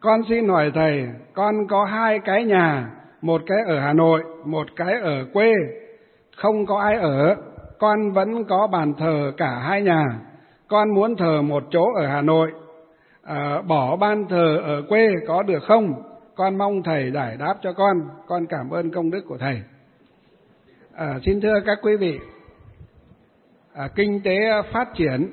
con xin hỏi thầy, con có 2 cái nhà, một cái ở Hà Nội, một cái ở quê, không có ai ở, con vẫn có bàn thờ cả 2 nhà. Con muốn thờ một chỗ ở Hà Nội, bỏ ban thờ ở quê có được không? Con mong thầy giải đáp cho con cảm ơn công đức của thầy. Xin thưa các quý vị, kinh tế phát triển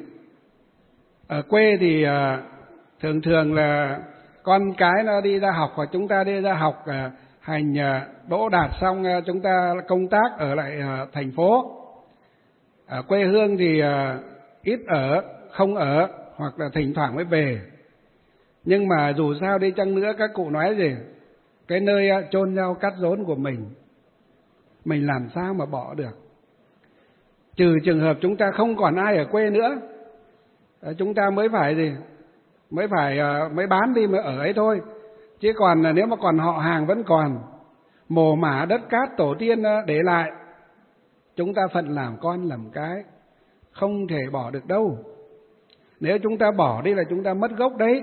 ở quê thì thường thường là con cái nó đi ra học, hoặc chúng ta đi ra học hành đỗ đạt xong chúng ta công tác ở lại thành phố. Ở quê hương thì ít ở, không ở, hoặc là thỉnh thoảng mới về. Nhưng mà dù sao đi chăng nữa, các cụ nói gì, cái nơi chôn rau cắt rốn của mình làm sao mà bỏ được. Trừ trường hợp chúng ta không còn ai ở quê nữa, chúng ta mới phải gì, mới bán đi mới ở ấy thôi. Chứ còn nếu mà còn họ hàng vẫn còn, mồ mả đất cát tổ tiên để lại, chúng ta phận làm con làm cái, không thể bỏ được đâu. Nếu chúng ta bỏ đi là chúng ta mất gốc đấy.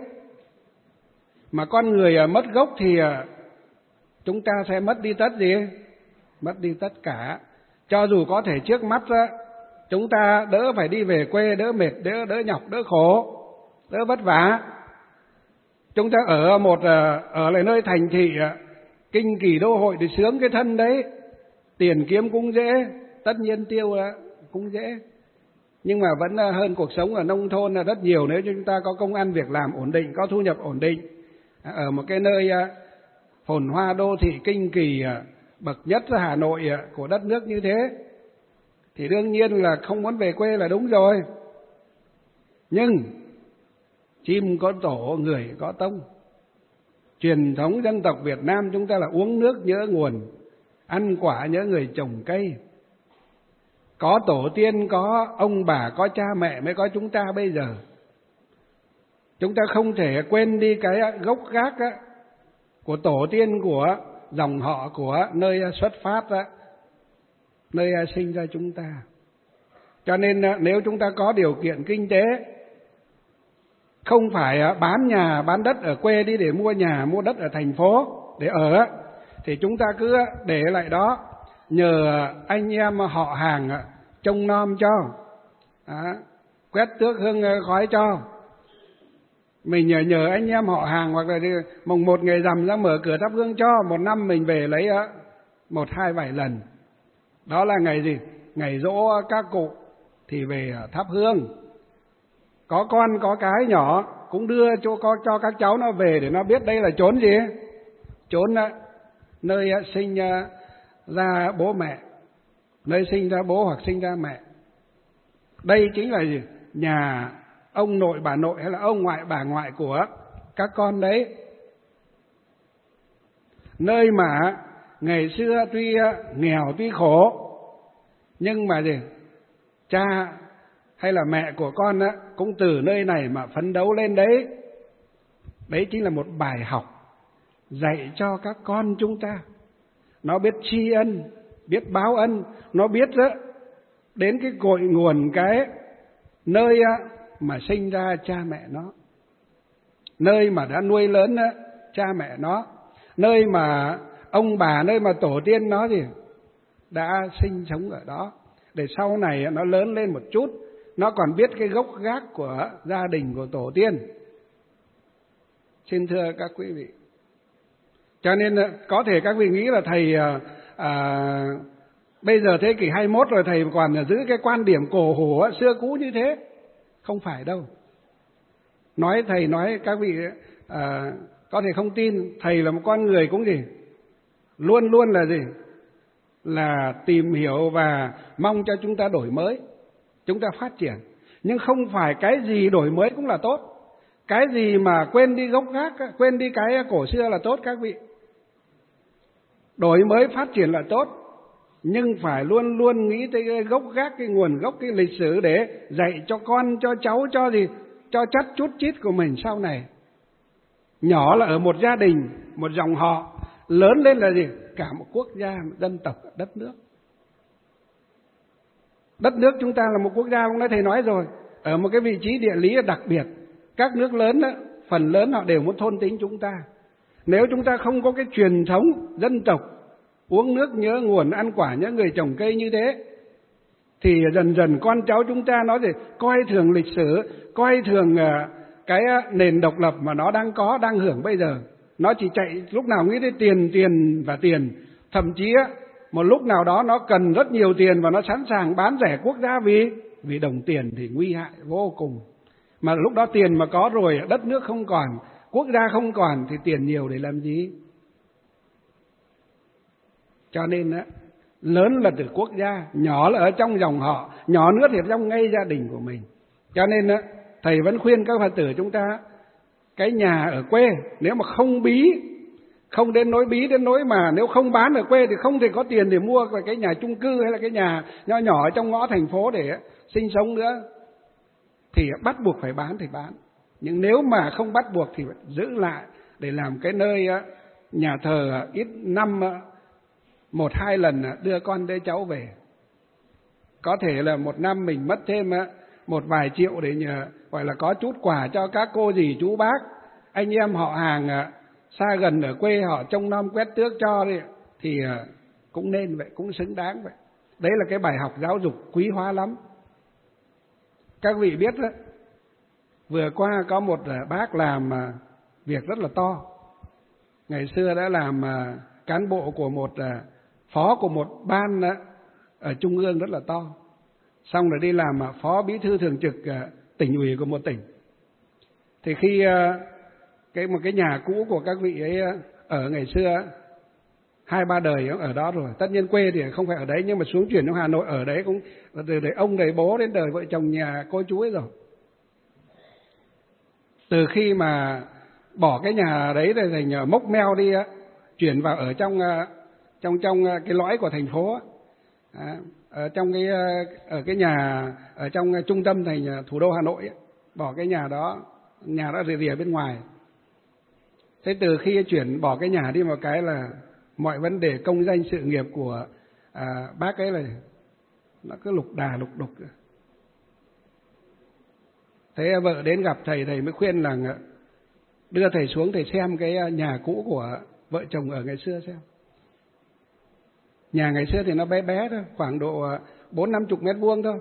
Mà con người mất gốc thì chúng ta sẽ mất đi tất gì? Mất đi tất cả. Cho dù có thể trước mắt chúng ta đỡ phải đi về quê, đỡ mệt, đỡ nhọc, đỡ khổ, đỡ vất vả. Chúng ta ở lại nơi thành thị kinh kỳ đô hội thì sướng cái thân đấy, tiền kiếm cũng dễ, tất nhiên tiêu cũng dễ. Nhưng mà vẫn hơn cuộc sống ở nông thôn là rất nhiều, nếu chúng ta có công ăn việc làm ổn định, có thu nhập ổn định, ở một cái nơi phồn hoa đô thị kinh kỳ bậc nhất Hà Nội của đất nước như thế, thì đương nhiên là không muốn về quê là đúng rồi. Nhưng chim có tổ, người có tông. Truyền thống dân tộc Việt Nam chúng ta là uống nước nhớ nguồn, ăn quả nhớ người trồng cây. Có tổ tiên, có ông bà, có cha mẹ mới có chúng ta bây giờ. Chúng ta không thể quên đi cái gốc gác của tổ tiên, của dòng họ, của nơi xuất phát, nơi sinh ra chúng ta. Cho nên nếu chúng ta có điều kiện kinh tế, không phải bán nhà bán đất ở quê đi để mua nhà mua đất ở thành phố để ở, thì chúng ta cứ để lại đó, nhờ anh em họ hàng trông nom cho, quét tước hương khói cho. Mình nhờ anh em họ hàng, hoặc là mùng 1 ngày rằm ra mở cửa thắp hương cho. Một năm mình về lấy 1-2 vài lần. Đó là ngày gì? Ngày giỗ các cụ thì về thắp hương. Có con có cái nhỏ cũng đưa cho các cháu nó về để nó biết đây là chốn gì? Chốn nơi sinh ra bố mẹ, nơi sinh ra bố hoặc sinh ra mẹ. Đây chính là gì? Nhà ông nội bà nội hay là ông ngoại bà ngoại của các con đấy. Nơi mà ngày xưa tuy nghèo tuy khổ, nhưng mà gì? Cha hay là mẹ của con cũng từ nơi này mà phấn đấu lên đấy. Đấy chính là một bài học dạy cho các con chúng ta. Nó biết tri ân, biết báo ân, nó biết đến cái cội nguồn, cái nơi mà sinh ra cha mẹ nó, nơi mà đã nuôi lớn cha mẹ nó, nơi mà ông bà, nơi mà tổ tiên nó gì đã sinh sống ở đó, để sau này nó lớn lên một chút, nó còn biết cái gốc gác của gia đình, của tổ tiên. Xin thưa các quý vị, cho nên có thể các vị nghĩ là thầy bây giờ thế kỷ 21 rồi, thầy còn giữ cái quan điểm cổ hủ xưa cũ như thế. Không phải đâu. Thầy nói các vị có thể không tin, thầy là một con người cũng gì? Luôn luôn là gì? Là tìm hiểu và mong cho chúng ta đổi mới, chúng ta phát triển. Nhưng không phải cái gì đổi mới cũng là tốt. Cái gì mà quên đi gốc gác, quên đi cái cổ xưa là tốt các vị. Đổi mới phát triển là tốt, nhưng phải luôn luôn nghĩ tới cái gốc gác, cái nguồn gốc, cái lịch sử để dạy cho con, cho cháu, cho gì, cho chắc chút chít của mình sau này. Nhỏ là ở một gia đình, một dòng họ, lớn lên là gì? Cả một quốc gia, một dân tộc, đất nước. Đất nước chúng ta là một quốc gia, cũng đã thầy nói rồi, ở một cái vị trí địa lý đặc biệt. Các nước lớn đó, phần lớn họ đều muốn thôn tính chúng ta. Nếu chúng ta không có cái truyền thống dân tộc uống nước nhớ nguồn, ăn quả nhớ người, trồng cây như thế, thì dần dần con cháu chúng ta nó thì coi thường lịch sử, coi thường cái nền độc lập mà nó đang hưởng bây giờ. Nó chỉ chạy lúc nào nghĩ đến tiền, tiền và tiền. Thậm chí một lúc nào đó nó cần rất nhiều tiền và nó sẵn sàng bán rẻ quốc gia vì đồng tiền thì nguy hại vô cùng. Mà lúc đó tiền mà có rồi, đất nước không còn, quốc gia không còn thì tiền nhiều để làm gì? Cho nên lớn là từ quốc gia, nhỏ là ở trong dòng họ, nhỏ nữa thì trong ngay gia đình của mình. Cho nên thầy vẫn khuyên các Phật tử chúng ta, cái nhà ở quê nếu mà không bí, không đến nỗi bí đến nỗi mà nếu không bán ở quê thì không thể có tiền để mua cái nhà chung cư hay là cái nhà nhỏ nhỏ ở trong ngõ thành phố để sinh sống nữa, thì bắt buộc phải bán thì bán. Nhưng nếu mà không bắt buộc thì phải giữ lại để làm cái nơi nhà thờ ít năm 1-2 lần đưa con đưa cháu về. Có thể là một năm mình mất thêm một vài triệu để nhờ, gọi là có chút quà cho các cô dì chú bác, anh em họ hàng xa gần ở quê họ trông nom quét tước cho đi, thì cũng nên vậy, cũng xứng đáng vậy. Đấy là cái bài học giáo dục quý hóa lắm. Các vị biết đó, vừa qua có một bác làm việc rất là to. Ngày xưa đã làm cán bộ của một phó của một ban ở trung ương rất là to. Xong rồi đi làm phó bí thư thường trực tỉnh ủy của một tỉnh. Thì khi một cái nhà cũ của các vị ấy ở ngày xưa 2-3 đời ở đó rồi. Tất nhiên quê thì không phải ở đấy, nhưng mà xuống chuyển trong Hà Nội ở đấy cũng từ đời ông đời bố đến đời vợ chồng nhà cô chú ấy rồi. Từ khi mà bỏ cái nhà đấy rồi thành mốc meo đi chuyển vào ở trong cái lõi của thành phố, ở trong ở cái nhà ở trong trung tâm thành thủ đô Hà Nội, bỏ cái nhà đó rìa bên ngoài. Thế từ khi chuyển bỏ cái nhà đi một cái là mọi vấn đề công danh sự nghiệp của bác ấy là nó cứ lục đà lục đục. Thế vợ đến gặp thầy mới khuyên là đưa thầy xuống thầy xem cái nhà cũ của vợ chồng ở ngày xưa xem. Nhà ngày xưa thì nó bé bé thôi, khoảng độ 40-50 mét vuông thôi.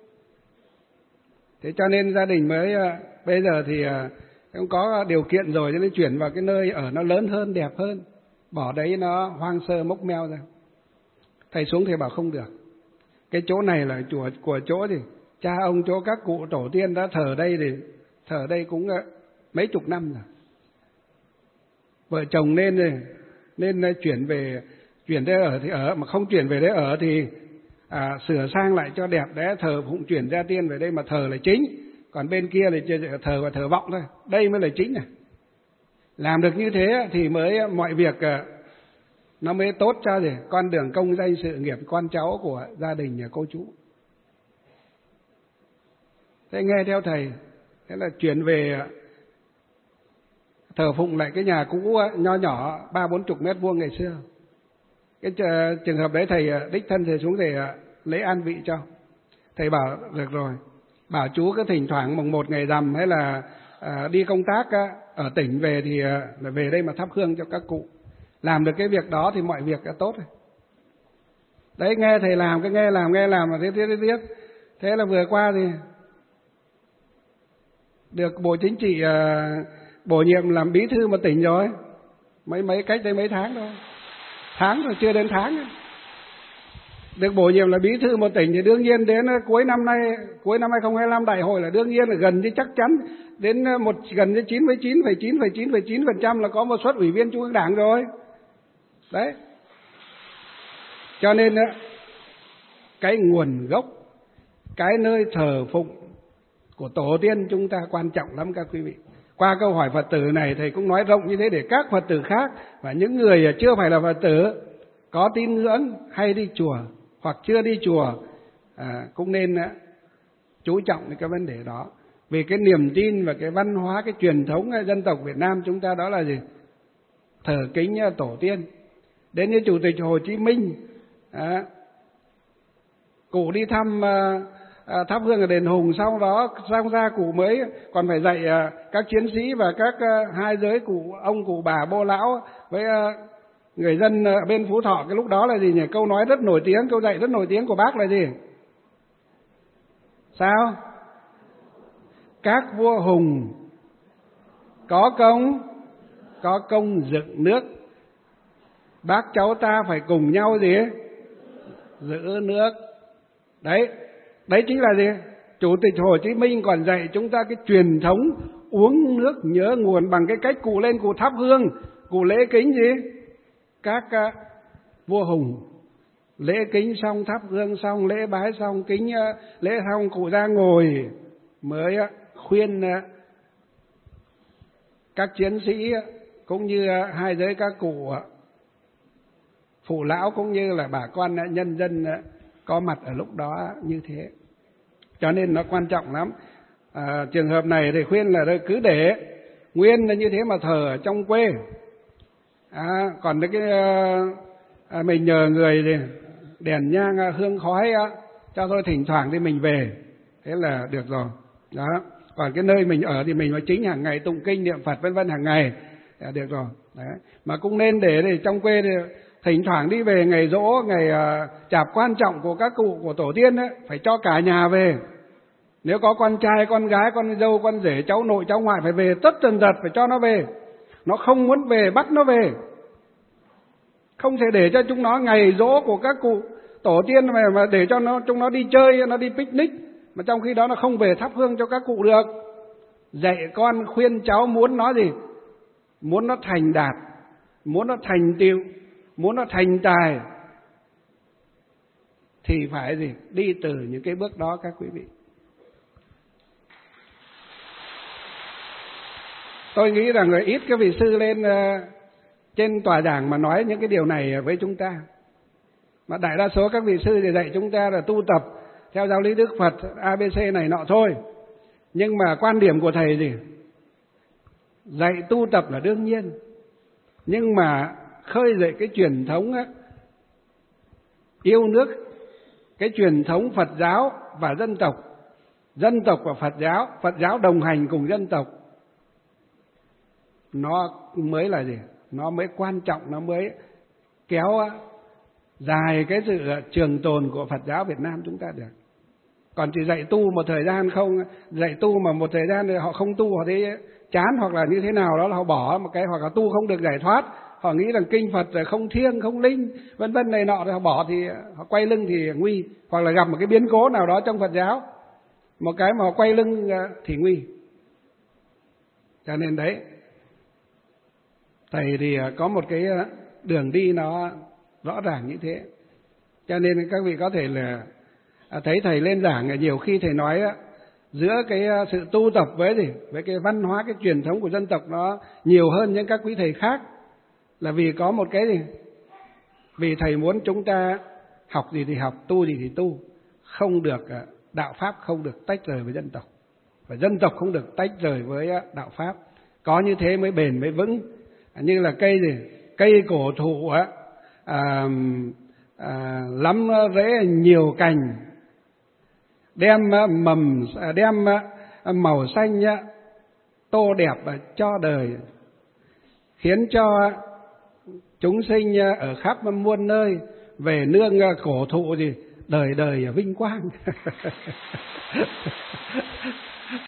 Thế cho nên gia đình mới bây giờ thì cũng có điều kiện rồi cho nên chuyển vào cái nơi ở nó lớn hơn, đẹp hơn. Bỏ đấy nó hoang sơ mốc meo ra. Thầy xuống thầy bảo không được. Cái chỗ này là chùa của chỗ thì cha ông chỗ các cụ tổ tiên đã thờ đây thì thờ đây cũng mấy chục năm rồi. Vợ chồng nên chuyển đây ở thì ở, mà không chuyển về đấy ở thì sửa sang lại cho đẹp để thờ phụng, chuyển gia tiên về đây mà thờ là chính, còn bên kia là thờ và thờ vọng thôi, đây mới là chính này. Làm được như thế thì mới mọi việc nó mới tốt cho con đường công danh sự nghiệp con cháu của gia đình nhà cô chú. Thế nghe theo thầy, thế là chuyển về thờ phụng lại cái nhà cũ nho nhỏ 30-40 mét vuông ngày xưa. Cái trường hợp đấy thầy đích thân thầy xuống thầy lấy an vị cho. Thầy bảo được rồi, bảo chú cứ thỉnh thoảng mùng 1 ngày rằm hay là đi công tác ở tỉnh về thì là về đây mà thắp hương cho các cụ. Làm được cái việc đó thì mọi việc đã tốt rồi. Đấy, nghe thầy làm, cái nghe làm mà tiếp. Thế là vừa qua thì được Bộ Chính trị bổ nhiệm làm bí thư một tỉnh rồi. Mấy cách đây mấy tháng thôi. Tháng rồi, chưa đến tháng. Được bổ nhiệm là bí thư một tỉnh thì đương nhiên đến cuối năm 2025 đại hội là đương nhiên là gần như chắc chắn đến gần như 99,9% là có một suất ủy viên Trung ương Đảng rồi. Đấy. Cho nên cái nguồn gốc, cái nơi thờ phụng của tổ tiên chúng ta quan trọng lắm các quý vị. Qua câu hỏi Phật tử này thầy cũng nói rộng như thế để các Phật tử khác và những người chưa phải là Phật tử có tín ngưỡng hay đi chùa hoặc chưa đi chùa cũng nên chú trọng đến cái vấn đề đó. Vì cái niềm tin và cái văn hóa, cái truyền thống dân tộc Việt Nam chúng ta đó là gì? Thờ kính tổ tiên. Đến như Chủ tịch Hồ Chí Minh, cụ đi thăm thắp hương ở đền Hùng, sau đó sang ra cụ mới còn phải dạy các chiến sĩ và các hai giới cụ ông cụ bà bô lão với người dân bên Phú Thọ cái lúc đó là gì nhỉ? Câu nói rất nổi tiếng, câu dạy rất nổi tiếng của bác là gì? Sao? Các vua hùng có công dựng nước. Bác cháu ta phải cùng nhau gì? Giữ nước. Đấy chính là gì? Chủ tịch Hồ Chí Minh còn dạy chúng ta cái truyền thống uống nước nhớ nguồn bằng cái cách cụ lên cụ thắp hương, cụ lễ kính gì? Các vua hùng. Lễ kính xong, thắp hương xong, lễ bái xong, kính lễ xong, cụ ra ngồi mới khuyên các chiến sĩ cũng như hai giới các cụ phụ lão cũng như là bà con nhân dân có mặt ở lúc đó như thế. Cho nên nó quan trọng lắm. Trường hợp này thì khuyên là cứ để nguyên là như thế mà thờ ở trong quê. Còn cái mình nhờ người thì đèn nhang hương khói cho thôi, thỉnh thoảng thì mình về, thế là được rồi. Đó. Còn cái nơi mình ở thì mình phải chính hàng ngày tụng kinh niệm Phật vân vân hàng ngày, được rồi. Đấy. Mà cũng nên để trong quê thì thỉnh thoảng đi về ngày giỗ, ngày chạp quan trọng của các cụ của tổ tiên ấy, phải cho cả nhà về. Nếu có con trai, con gái, con dâu, con rể, cháu nội, cháu ngoại phải về tất tần tật, phải cho nó về. Nó không muốn về bắt nó về. Không thể để cho chúng nó ngày giỗ của các cụ tổ tiên mà để cho chúng nó đi chơi, nó đi picnic, mà trong khi đó nó không về thắp hương cho các cụ được. Dạy con khuyên cháu muốn nó gì? Muốn nó thành đạt, muốn nó thành tựu, muốn nó thành tài thì phải gì? Đi từ những cái bước đó các quý vị. Tôi nghĩ rằng là ít cái vị sư lên trên tòa giảng mà nói những cái điều này với chúng ta. Mà đại đa số các vị sư thì dạy chúng ta là tu tập theo giáo lý Đức Phật ABC này nọ thôi. Nhưng mà quan điểm của thầy gì? Dạy tu tập là đương nhiên. Nhưng mà khơi dậy cái truyền thống yêu nước, cái truyền thống Phật giáo và dân tộc và Phật giáo đồng hành cùng dân tộc, nó mới là gì? Nó mới quan trọng, nó mới kéo dài cái sự trường tồn của Phật giáo Việt Nam chúng ta được. Còn chỉ dạy tu một thời gian không, dạy tu mà một thời gian thì họ không tu, họ thấy chán hoặc là như thế nào đó là họ bỏ một cái, hoặc là tu không được giải thoát, họ nghĩ rằng kinh Phật là không thiêng, không linh, vân vân này nọ, rồi họ bỏ thì họ quay lưng thì nguy, hoặc là gặp một cái biến cố nào đó trong Phật giáo, một cái mà họ quay lưng thì nguy. Cho nên đấy, thầy thì có một cái đường đi nó rõ ràng như thế. Cho nên các vị có thể là thấy thầy lên giảng nhiều khi thầy nói giữa cái sự tu tập với cái văn hóa, cái truyền thống của dân tộc nó nhiều hơn những các quý thầy khác, là vì có một cái gì? Vì thầy muốn chúng ta học gì thì học, tu gì thì tu, không được đạo pháp không được tách rời với dân tộc, và dân tộc không được tách rời với đạo pháp. Có như thế mới bền, mới vững. Như là cây cổ thụ lắm rễ nhiều cành, đem màu xanh tô đẹp cho đời, khiến cho chúng sinh ở khắp muôn nơi về nương cổ thụ đời đời vinh quang.